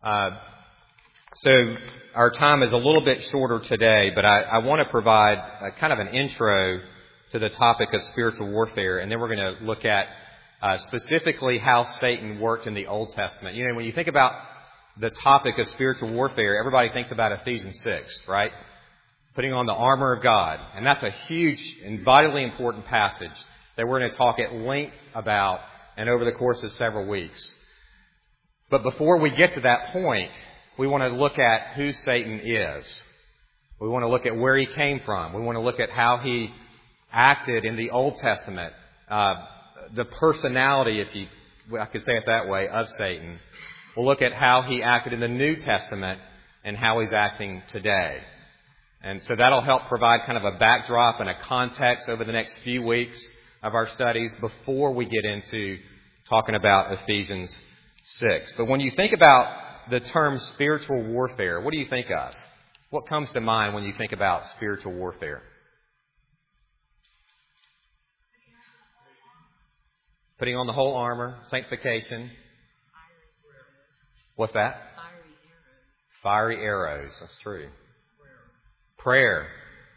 So our time is a little bit shorter today, but I want to provide kind of an intro to the topic of spiritual warfare, and then we're going to look at specifically how Satan worked in the Old Testament. You know, when you think about the topic of spiritual warfare, everybody thinks about Ephesians 6, right? Putting on the armor of God. And that's a huge and vitally important passage that we're going to talk at length about and over the course of several weeks. But before we get to that point, we want to look at who Satan is. We want to look at where he came from. We want to look at how he acted in the Old Testament, the personality, I could say it that way, of Satan. We'll look at how he acted in the New Testament and how he's acting today. And so that'll help provide kind of a backdrop and a context over the next few weeks of our studies before we get into talking about Ephesians 6. But when you think about the term spiritual warfare, what do you think of? What comes to mind when you think about spiritual warfare? Putting on the whole armor, sanctification. What's that? Fiery arrows. That's true. Prayer.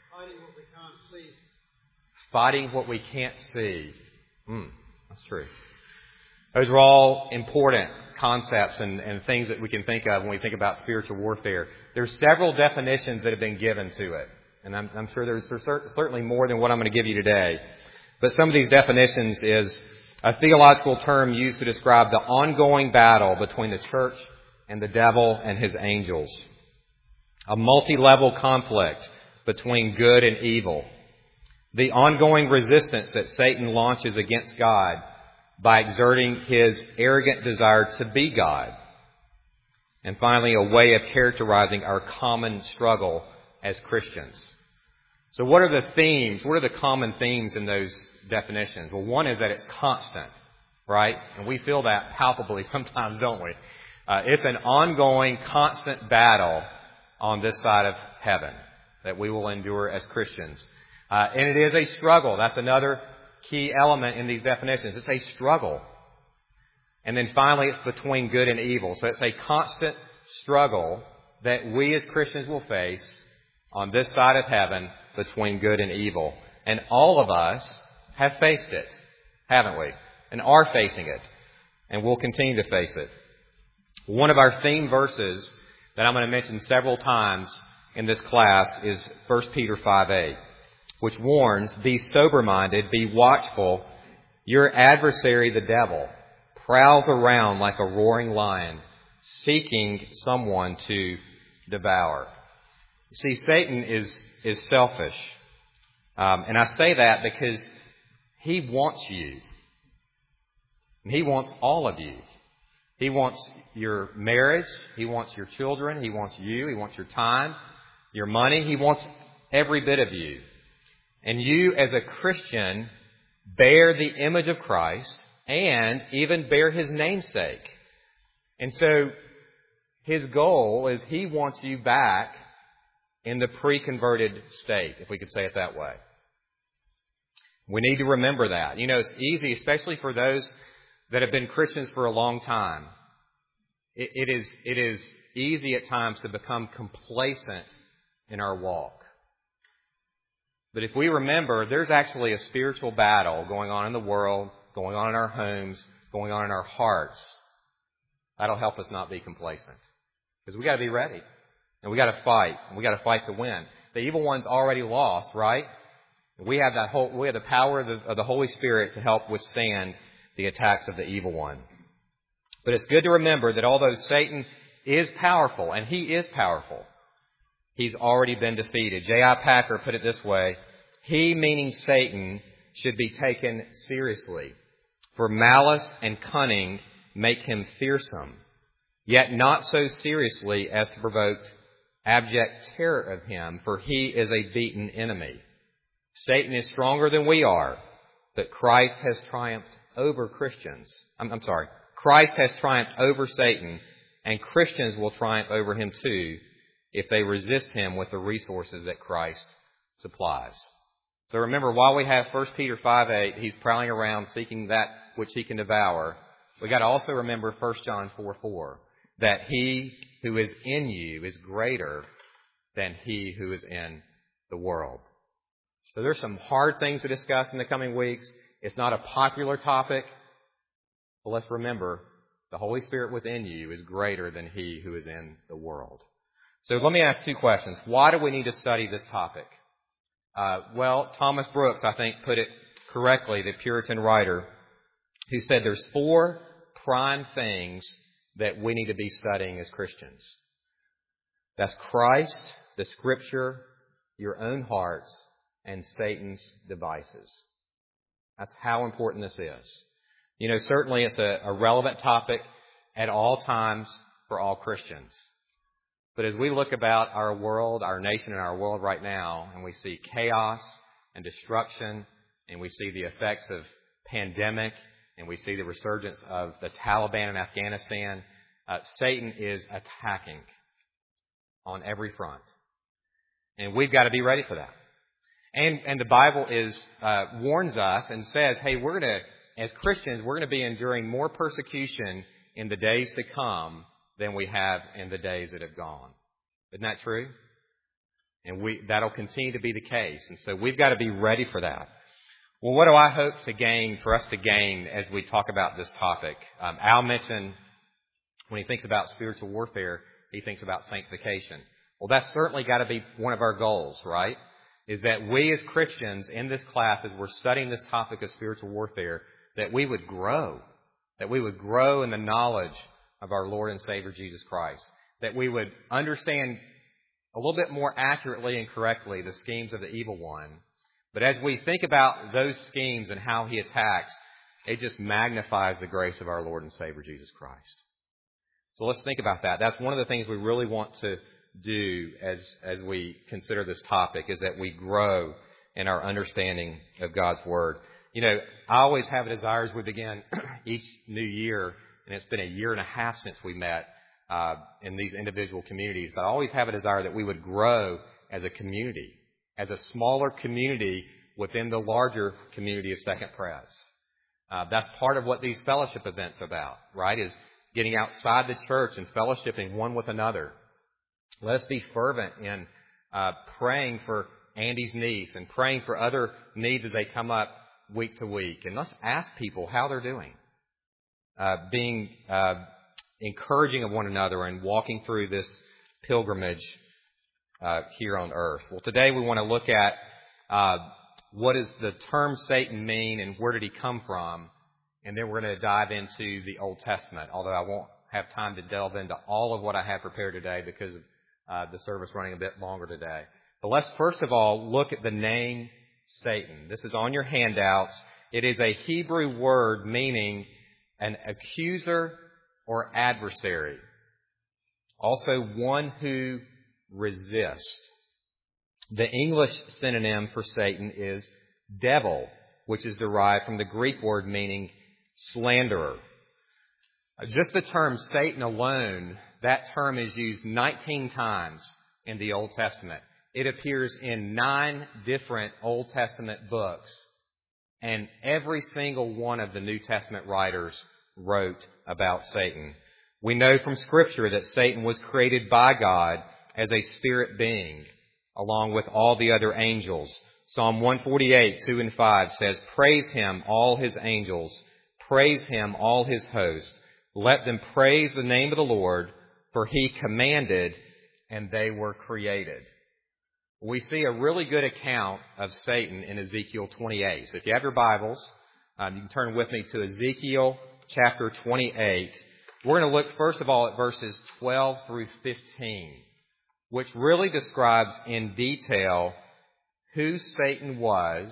Fighting what we can't see. That's true. Those are all important concepts and things that we can think of when we think about spiritual warfare. There's several definitions that have been given to it. And I'm sure there's certainly more than what I'm going to give you today. But some of these definitions is a theological term used to describe the ongoing battle between the church and the devil and his angels. A multi-level conflict between good and evil. The ongoing resistance that Satan launches against God by exerting his arrogant desire to be God. And finally, a way of characterizing our common struggle as Christians. So what are the themes? What are the common themes in those definitions? Well, one is that it's constant, right? And we feel that palpably sometimes, don't we? It's an ongoing, constant battle on this side of heaven that we will endure as Christians. And it is a struggle. That's another key element in these definitions. It's a struggle. And then finally, it's between good and evil. So it's a constant struggle that we as Christians will face on this side of heaven between good and evil. And all of us have faced it, haven't we? And are facing it. And will continue to face it. One of our theme verses that I'm going to mention several times in this class is 1 Peter 5:8, which warns, "Be sober-minded, be watchful. Your adversary, the devil, prowls around like a roaring lion, seeking someone to devour." You see, Satan is selfish. And I say that because he wants you. He wants all of you. He wants your marriage. He wants your children. He wants you. He wants your time, your money. He wants every bit of you. And you, as a Christian, bear the image of Christ and even bear his namesake. And so his goal is he wants you back in the pre-converted state, if we could say it that way. We need to remember that. You know, it's easy, especially for those that have been Christians for a long time. It is easy at times to become complacent in our walk. But if we remember, there's actually a spiritual battle going on in the world, going on in our homes, going on in our hearts. That'll help us not be complacent. Because we got to be ready. And we got to fight. And we got to fight to win. The evil one's already lost, right? We have the power of the Holy Spirit to help withstand the attacks of the evil one. But it's good to remember that although Satan is powerful, and he is powerful, he's already been defeated. J.I. Packer put it this way: he, meaning Satan, should be taken seriously. For malice and cunning make him fearsome, yet not so seriously as to provoke abject terror of him, for he is a beaten enemy. Satan is stronger than we are, but Christ has triumphed over Christians. Christ has triumphed over Satan, and Christians will triumph over him too if they resist him with the resources that Christ supplies. So remember, while we have 1 Peter 5:8, he's prowling around seeking that which he can devour, we got to also remember 1 John 4:4, that he who is in you is greater than he who is in the world. So there's some hard things to discuss in the coming weeks. It's not a popular topic, but let's remember the Holy Spirit within you is greater than he who is in the world. So let me ask two questions. Why do we need to study this topic? Well, Thomas Brooks, I think, put it correctly, the Puritan writer, who said there's 4 prime things that we need to be studying as Christians. That's Christ, the Scripture, your own hearts, and Satan's devices. That's how important this is. You know, certainly it's a relevant topic at all times for all Christians. But as we look about our world, our nation and our world right now, and we see chaos and destruction, and we see the effects of pandemic, and we see the resurgence of the Taliban in Afghanistan, Satan is attacking on every front. And we've got to be ready for that. And the Bible warns us and says, hey, as Christians, we're going to be enduring more persecution in the days to come than we have in the days that have gone. Isn't that true? And that'll continue to be the case. And so we've got to be ready for that. Well, what do I hope for us to gain as we talk about this topic? Al mentioned when he thinks about spiritual warfare, he thinks about sanctification. Well, that's certainly got to be one of our goals, right? Is that we as Christians in this class, as we're studying this topic of spiritual warfare, that we would grow in the knowledge of our Lord and Savior Jesus Christ, that we would understand a little bit more accurately and correctly the schemes of the evil one. But as we think about those schemes and how he attacks, it just magnifies the grace of our Lord and Savior Jesus Christ. So let's think about that. That's one of the things we really want to do as we consider this topic, is that we grow in our understanding of God's Word. You know, I always have a desire as we begin each new year, and it's been a year and a half since we met in these individual communities, but I always have a desire that we would grow as a community, as a smaller community within the larger community of Second Pres. That's part of what these fellowship events are about, right, is getting outside the church and fellowshipping one with another. Let us be fervent in praying for Andy's niece and praying for other needs as they come up week to week. And let's ask people how they're doing. Being encouraging of one another and walking through this pilgrimage here on earth. Well, today we want to look at what does the term Satan mean and where did he come from? And then we're going to dive into the Old Testament, although I won't have time to delve into all of what I have prepared today because of the service running a bit longer today. But let's first of all look at the name Satan. This is on your handouts. It is a Hebrew word meaning an accuser or adversary. Also one who resists. The English synonym for Satan is devil, which is derived from the Greek word meaning slanderer. Just the term Satan alone, that term is used 19 times in the Old Testament. It appears in 9 different Old Testament books, and every single one of the New Testament writers wrote about Satan. We know from Scripture that Satan was created by God as a spirit being, along with all the other angels. Psalm 148, 2 and 5 says, "Praise him, all his angels. Praise him, all his hosts. Let them praise the name of the Lord, for he commanded, and they were created." We see a really good account of Satan in Ezekiel 28. So if you have your Bibles, you can turn with me to Ezekiel chapter 28. We're going to look first of all at verses 12 through 15, which really describes in detail who Satan was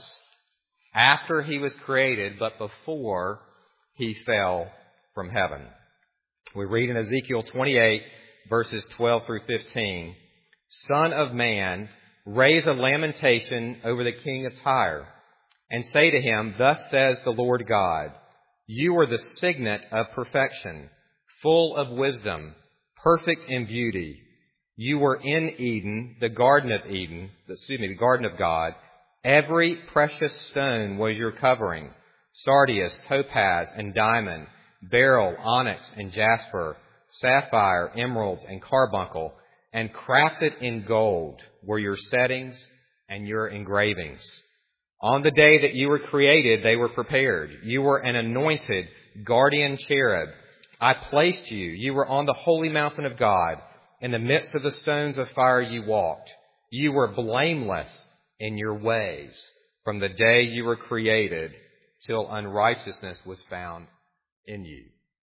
after he was created, but before he fell from heaven. We read in Ezekiel 28, verses 12 through 15, "Son of man, raise a lamentation over the king of Tyre, and say to him, Thus says the Lord God, You are the signet of perfection, full of wisdom, perfect in beauty. You were in Eden, the garden of God. Every precious stone was your covering, sardius, topaz, and diamond, beryl, onyx, and jasper, sapphire, emeralds, and carbuncle, and crafted in gold were your settings and your engravings. On the day that you were created, they were prepared. You were an anointed guardian cherub. I placed you. You were on the holy mountain of God. In the midst of the stones of fire you walked. You were blameless in your ways from the day you were created till unrighteousness was found in you.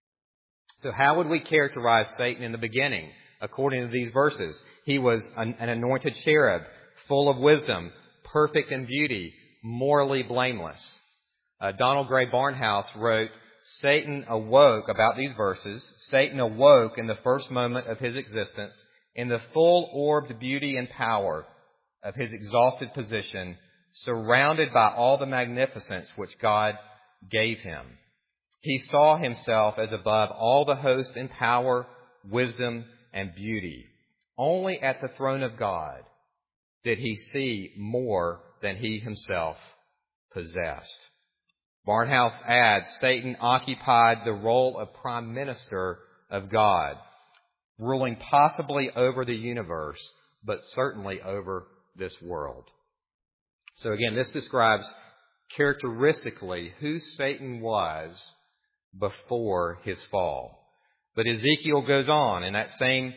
So how would we characterize Satan in the beginning? According to these verses, he was an anointed cherub, full of wisdom, perfect in beauty, morally blameless. Donald Gray Barnhouse wrote, Satan awoke, about these verses, Satan awoke in the first moment of his existence in the full-orbed beauty and power of his exalted position, surrounded by all the magnificence which God gave him. He saw himself as above all the host in power, wisdom, and beauty. Only at the throne of God did he see more than he himself possessed. Barnhouse adds, Satan occupied the role of prime minister of God, ruling possibly over the universe, but certainly over this world. So again, this describes characteristically who Satan was before his fall. But Ezekiel goes on in that same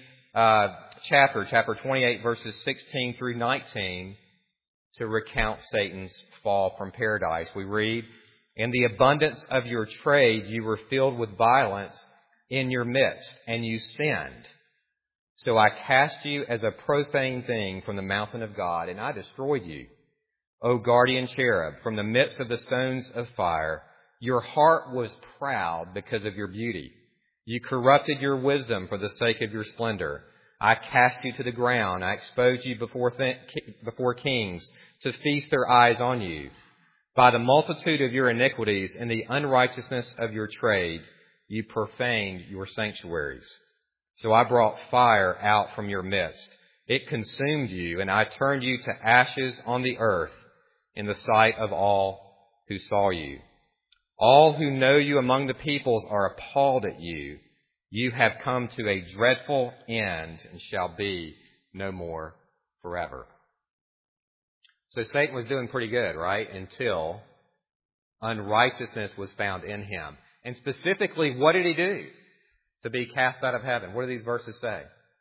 chapter 28, verses 16 through 19, to recount Satan's fall from paradise. We read, In the abundance of your trade you were filled with violence in your midst, and you sinned. So I cast you as a profane thing from the mountain of God, and I destroyed you, O guardian cherub, from the midst of the stones of fire. Your heart was proud because of your beauty. You corrupted your wisdom for the sake of your splendor. I cast you to the ground. I exposed you before kings to feast their eyes on you. By the multitude of your iniquities and the unrighteousness of your trade, you profaned your sanctuaries. So I brought fire out from your midst. It consumed you, and I turned you to ashes on the earth in the sight of all who saw you. All who know you among the peoples are appalled at you. You have come to a dreadful end and shall be no more forever. So Satan was doing pretty good, right? Until unrighteousness was found in him. And specifically, what did he do to be cast out of heaven? What do these verses say?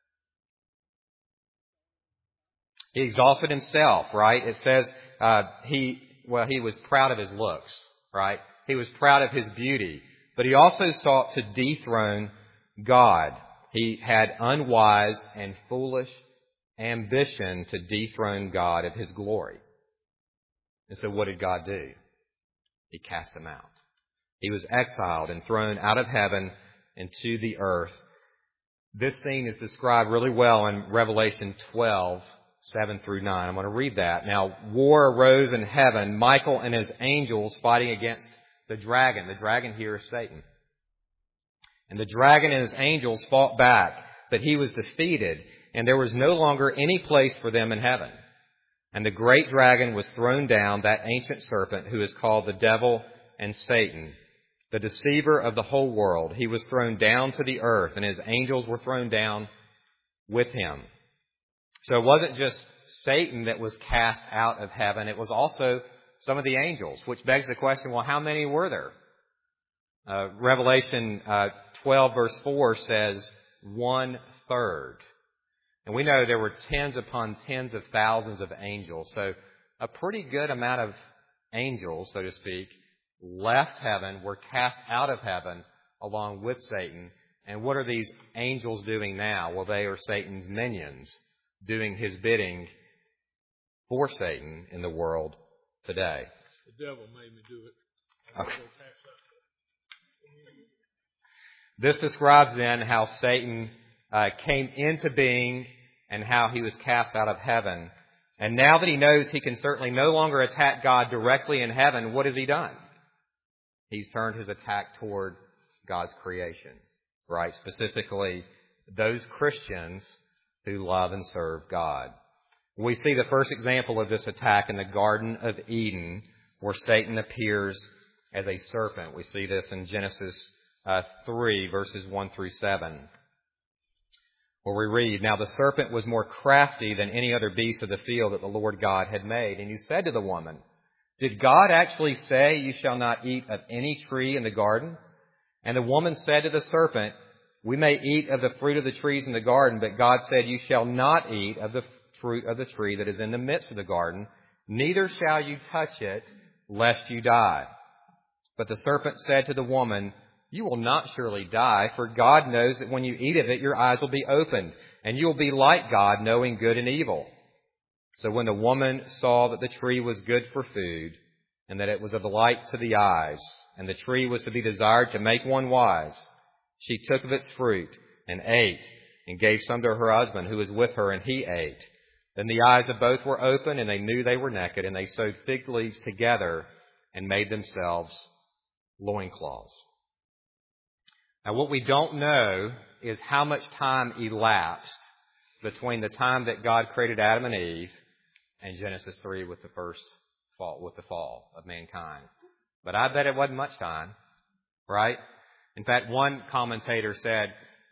He exalted himself, right? It says he was proud of his looks, right? He was proud of his beauty. But he also sought to dethrone God. He had unwise and foolish ambition to dethrone God of his glory. And so what did God do? He cast him out. He was exiled and thrown out of heaven into the earth. This scene is described really well in Revelation 12, 7 through 9. I'm going to read that. Now, war arose in heaven, Michael and his angels fighting against the dragon. The dragon here is Satan. And the dragon and his angels fought back, but he was defeated, and there was no longer any place for them in heaven. And the great dragon was thrown down, that ancient serpent who is called the devil and Satan, the deceiver of the whole world. He was thrown down to the earth, and his angels were thrown down with him. So it wasn't just Satan that was cast out of heaven, it was also some of the angels, which begs the question, well, how many were there? Revelation 12 verse 4 says 1/3. And we know there were tens upon tens of thousands of angels. So a pretty good amount of angels, so to speak, left heaven, were cast out of heaven along with Satan. And what are these angels doing now? Well, they are Satan's minions, doing his bidding for Satan in the world today. The devil made me do it. Okay. This describes then how Satan came into being and how he was cast out of heaven. And now that he knows he can certainly no longer attack God directly in heaven, what has he done? He's turned his attack toward God's creation, right? Specifically, those Christians who love and serve God. We see the first example of this attack in the Garden of Eden, where Satan appears as a serpent. We see this in Genesis 3, verses 1 through 7. Where we read, "Now the serpent was more crafty than any other beast of the field that the Lord God had made. And he said to the woman, 'Did God actually say you shall not eat of any tree in the garden?' And the woman said to the serpent, 'We may eat of the fruit of the trees in the garden, but God said you shall not eat of the fruit of the tree that is in the midst of the garden, neither shall you touch it, lest you die.' But the serpent said to the woman, 'You will not surely die, for God knows that when you eat of it, your eyes will be opened, and you will be like God, knowing good and evil.' So when the woman saw that the tree was good for food, and that it was a delight to the eyes, and the tree was to be desired to make one wise, she took of its fruit and ate, and gave some to her husband who was with her, and he ate. Then the eyes of both were open, and they knew they were naked, and they sewed fig leaves together and made themselves loincloths." Now, what we don't know is how much time elapsed between the time that God created Adam and Eve and Genesis 3 with the fall of mankind. But I bet it wasn't much time, right? In fact, one commentator said,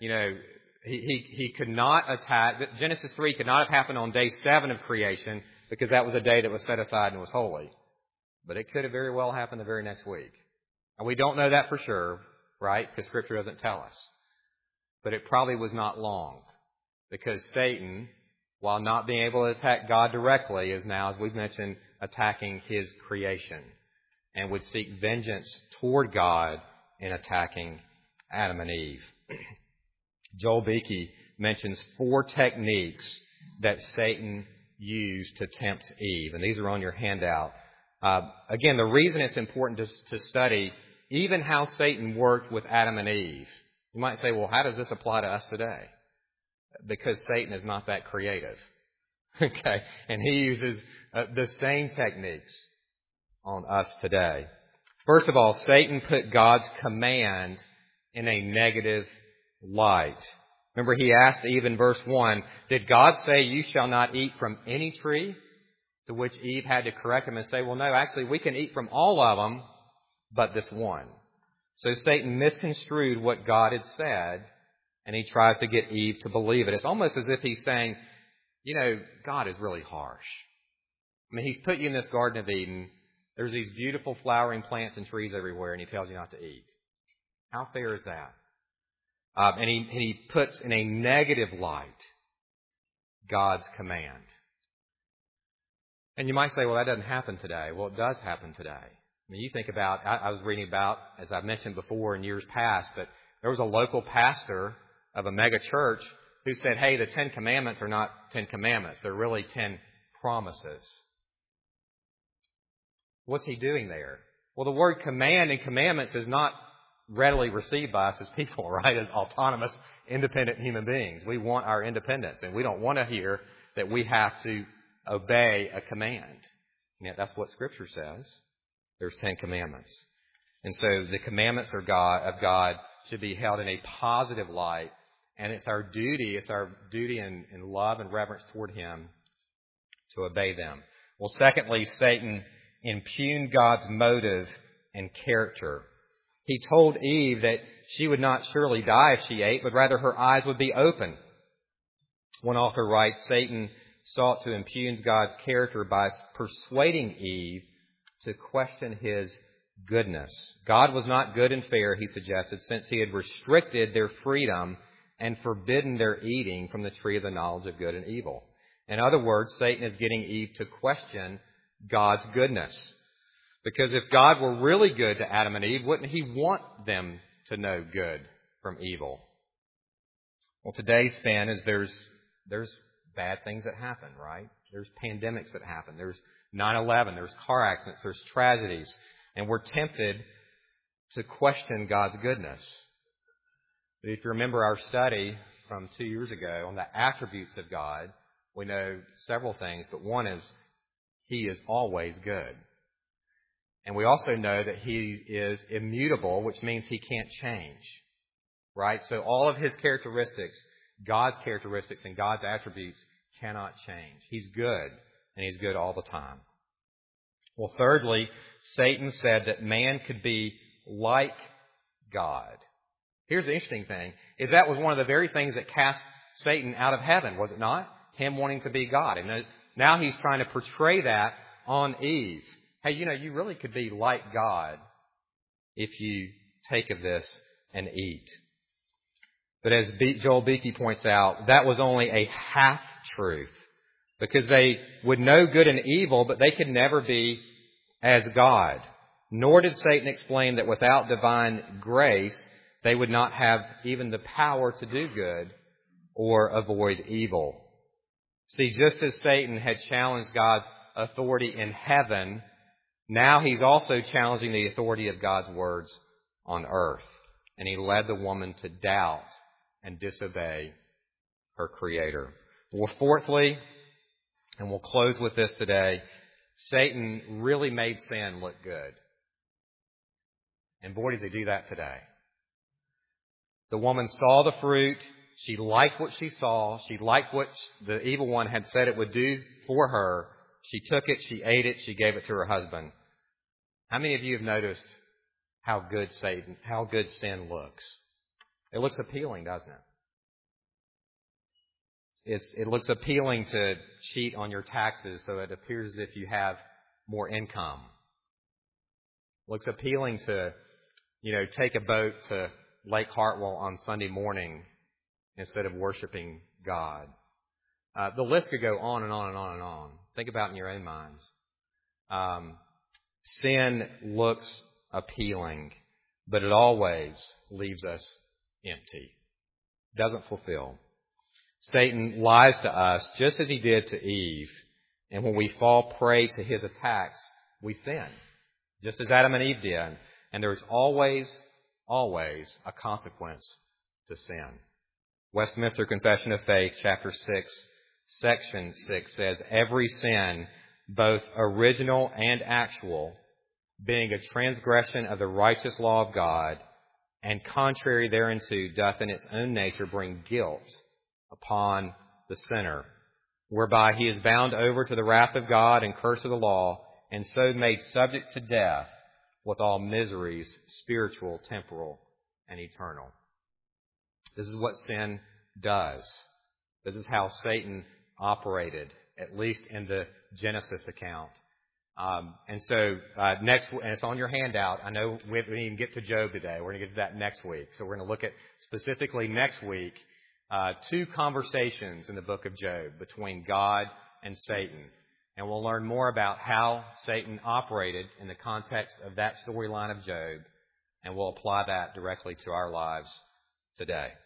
he could not attack, Genesis 3 could not have happened on day 7 of creation because that was a day that was set aside and was holy. But it could have very well happened the very next week. And we don't know that for sure, right? Because Scripture doesn't tell us. But it probably was not long because Satan, while not being able to attack God directly, is now, as we've mentioned, attacking his creation and would seek vengeance toward God in attacking Adam and Eve. Joel Beakey mentions 4 techniques that Satan used to tempt Eve, and these are on your handout. Again, the reason it's important to study even how Satan worked with Adam and Eve. You might say, well, how does this apply to us today? Because Satan is not that creative. Okay? And he uses the same techniques on us today. First of all, Satan put God's command in a negative light. Remember, he asked Eve in verse 1, "Did God say you shall not eat from any tree?" To which Eve had to correct him and say, well, no, actually, we can eat from all of them, but this one. So Satan misconstrued what God had said, and he tries to get Eve to believe it. It's almost as if he's saying, God is really harsh. I mean, he's put you in this Garden of Eden. There's these beautiful flowering plants and trees everywhere, and he tells you not to eat. How fair is that? And he puts in a negative light God's command. And you might say, well, that doesn't happen today. Well, it does happen today. I mean, you think about, I was reading about, as I've mentioned before in years past, but there was a local pastor of a mega church who said, hey, the 10 Commandments are not 10 Commandments. They're really 10 promises. What's he doing there? Well, the word command and commandments is not readily received by us as people, right? As autonomous, independent human beings. We want our independence, and we don't want to hear that we have to obey a command. And yet that's what Scripture says. There's 10 commandments. And so the commandments of God should be held in a positive light, and it's our duty in love and reverence toward Him to obey them. Well, secondly, Satan impugned God's motive and character. He told Eve that she would not surely die if she ate, but rather her eyes would be open. One author writes, Satan sought to impugn God's character by persuading Eve to question His goodness. God was not good and fair, he suggested, since He had restricted their freedom and forbidden their eating from the tree of the knowledge of good and evil. In other words, Satan is getting Eve to question God's goodness. Because if God were really good to Adam and Eve, wouldn't He want them to know good from evil? Well, today's spin is there's bad things that happen, right? There's pandemics that happen. There's 9/11. There's car accidents. There's tragedies. And we're tempted to question God's goodness. But if you remember our study from 2 years ago on the attributes of God, we know several things, but one is He is always good. And we also know that He is immutable, which means He can't change. Right? So all of His characteristics, God's characteristics and God's attributes cannot change. He's good, and He's good all the time. Well, thirdly, Satan said that man could be like God. Here's the interesting thing, is that was one of the very things that cast Satan out of heaven, was it not? Him wanting to be God. And now he's trying to portray that on Eve. Hey, you really could be like God if you take of this and eat. But as Joel Beakey points out, that was only a half-truth. Because they would know good and evil, but they could never be as God. Nor did Satan explain that without divine grace, they would not have even the power to do good or avoid evil. See, just as Satan had challenged God's authority in heaven, now he's also challenging the authority of God's words on earth. And he led the woman to doubt and disobey her Creator. Well, fourthly, and we'll close with this today, Satan really made sin look good. And boy, does he do that today. The woman saw the fruit. She liked what she saw. She liked what the evil one had said it would do for her. She took it. She ate it. She gave it to her husband. How many of you have noticed how good sin looks? It looks appealing, doesn't it? It looks appealing to cheat on your taxes so it appears as if you have more income. It looks appealing to, take a boat to Lake Hartwell on Sunday morning instead of worshiping God. The list could go on and on and on and on. Think about it in your own minds. Sin looks appealing, but it always leaves us empty. Doesn't fulfill. Satan lies to us just as he did to Eve. And when we fall prey to his attacks, we sin. Just as Adam and Eve did. And there is always a consequence to sin. Westminster Confession of Faith, chapter 6, section 6 says, "Every sin, both original and actual, being a transgression of the righteous law of God, and contrary thereunto, doth in its own nature bring guilt upon the sinner, whereby he is bound over to the wrath of God and curse of the law, and so made subject to death with all miseries, spiritual, temporal, and eternal." This is what sin does. This is how Satan operated, at least in the Genesis account. And it's on your handout. I know we didn't even get to Job today. We're going to get to that next week. So we're going to look at specifically next week 2 conversations in the book of Job between God and Satan. And we'll learn more about how Satan operated in the context of that storyline of Job. And we'll apply that directly to our lives today.